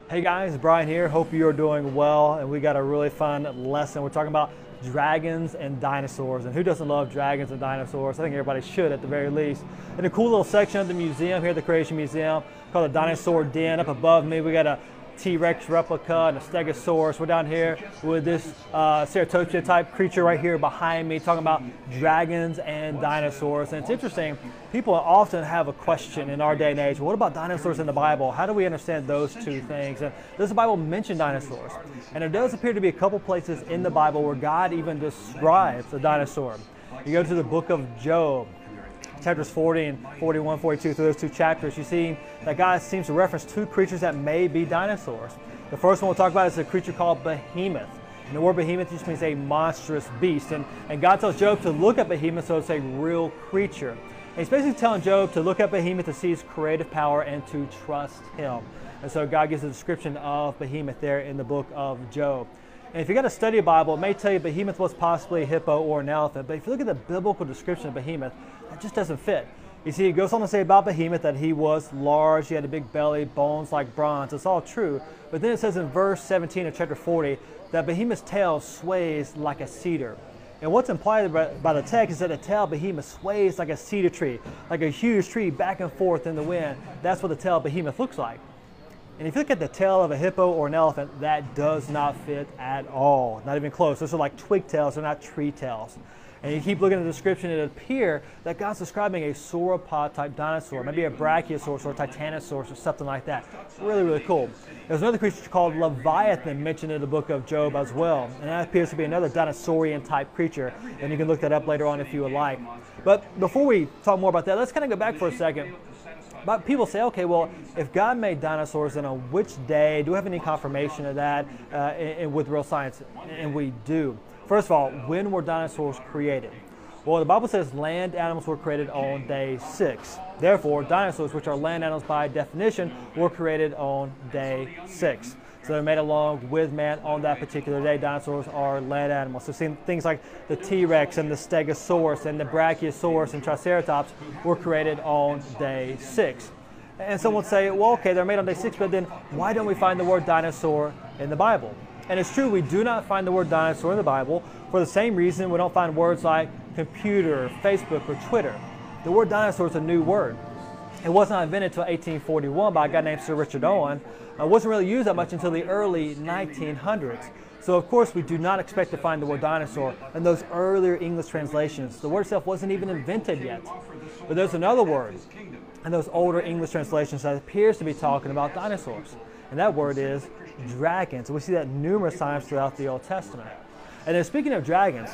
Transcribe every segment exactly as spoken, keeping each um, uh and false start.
Hey guys, Brian here. Hope you're doing well, and we got a really fun lesson. We're talking about dragons and dinosaurs, and who doesn't love dragons and dinosaurs? I think everybody should at the very least. In a cool little section of the museum here at the Creation Museum called the Dinosaur Den. Up above me, we got a T-Rex replica and a Stegosaurus. We're down here with this uh, Ceratopsia type creature right here behind me, talking about dragons and dinosaurs. And it's interesting, people often have a question in our day and age: what about dinosaurs in the Bible? How do we understand those two things? And does the Bible mention dinosaurs? And there does appear to be a couple places in the Bible where God even describes a dinosaur. You go to the book of Job, chapters forty and forty-one, forty-two, through those two chapters, you see that God seems to reference two creatures that may be dinosaurs. The first one we'll talk about is a creature called Behemoth. And the word Behemoth just means a monstrous beast. And, and God tells Job to look at Behemoth, so it's a real creature. And he's basically telling Job to look at Behemoth to see his creative power and to trust him. And so God gives a description of Behemoth there in the book of Job. And if you got to study a Bible, it may tell you Behemoth was possibly a hippo or an elephant. But if you look at the biblical description of Behemoth, that just doesn't fit. You see, it goes on to say about Behemoth that he was large, he had a big belly, bones like bronze. It's all true. But then it says in verse seventeen of chapter forty that Behemoth's tail sways like a cedar. And what's implied by the text is that the tail of Behemoth sways like a cedar tree, like a huge tree back and forth in the wind. That's what the tail of Behemoth looks like. And if you look at the tail of a hippo or an elephant, that does not fit at all. Not even close. Those are like twig tails, they're not tree tails. And you keep looking at the description, it appears that God's describing a sauropod type dinosaur, maybe a brachiosaurus or a titanosaurus or something like that. Really, really cool. There's another creature called Leviathan mentioned in the book of Job as well. And that appears to be another dinosaurian type creature. And you can look that up later on if you would like. But before we talk more about that, let's kind of go back for a second. But people say, okay, well, if God made dinosaurs, then on which day? Do we have any confirmation of that uh, in, in, with real science? And we do. First of all, when were dinosaurs created? Well, the Bible says land animals were created on day six. Therefore, dinosaurs, which are land animals by definition, were created on day six. So they're made along with man on that particular day. Dinosaurs are land animals. So seeing things like the T-Rex and the Stegosaurus and the Brachiosaurus and Triceratops were created on day six. And someone would say, well, okay, they're made on day six, but then why don't we find the word dinosaur in the Bible? And it's true, we do not find the word dinosaur in the Bible for the same reason we don't find words like computer, Facebook, or Twitter. The word dinosaur is a new word. It was not invented until eighteen forty-one by a guy named Sir Richard Owen. It wasn't really used that much until the early nineteen hundreds. So of course we do not expect to find the word dinosaur in those earlier English translations. The word itself wasn't even invented yet. But there's another word in those older English translations that appears to be talking about dinosaurs. And that word is dragons. We see that numerous times throughout the Old Testament. And then speaking of dragons,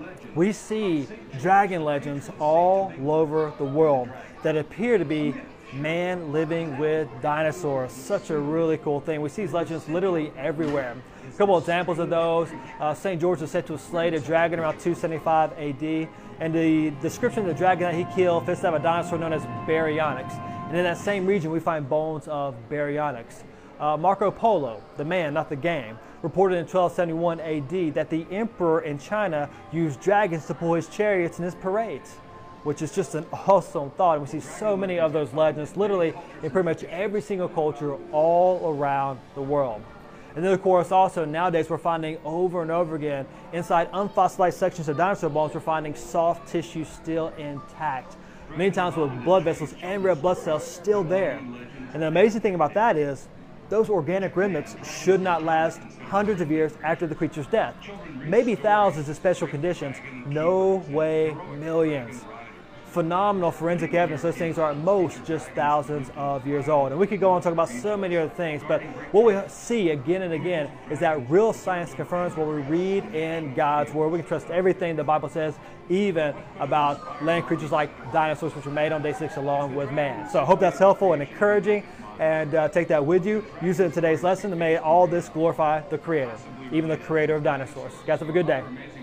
we see dragon legends all over the world that appear to be man living with dinosaurs. Such a really cool thing. We see these legends literally everywhere. A couple examples of those. Uh, Saint George was said to have slayed a dragon around two seventy-five A D. And the description of the dragon that he killed fits that of a dinosaur known as Baryonyx. And in that same region, we find bones of Baryonyx. Uh, Marco Polo, the man, not the game, reported in twelve seventy-one A D that the emperor in China used dragons to pull his chariots in his parades, which is just an awesome thought. And we see so many of those legends literally in pretty much every single culture all around the world. And then of course also nowadays we're finding over and over again inside unfossilized sections of dinosaur bones, we're finding soft tissue still intact. Many times with blood vessels and red blood cells still there. And the amazing thing about that is those organic remnants should not last hundreds of years after the creature's death. Maybe thousands in special conditions, no way millions. Phenomenal forensic evidence. Those things are at most just thousands of years old. And we could go on and talk about so many other things, but what we see again and again is that real science confirms what we read in God's Word. We can trust everything the Bible says, even about land creatures like dinosaurs, which were made on day six along with man. So I hope that's helpful and encouraging, and uh, take that with you. Use it in today's lesson to make all this glorify the Creator, even the creator of dinosaurs. Guys, have a good day.